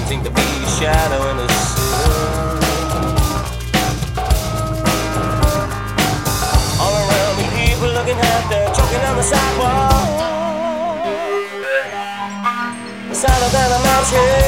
seem to be a shadow in the sun. All around me, people looking at they're choking on the sidewalk. The sound of them, I'm out here.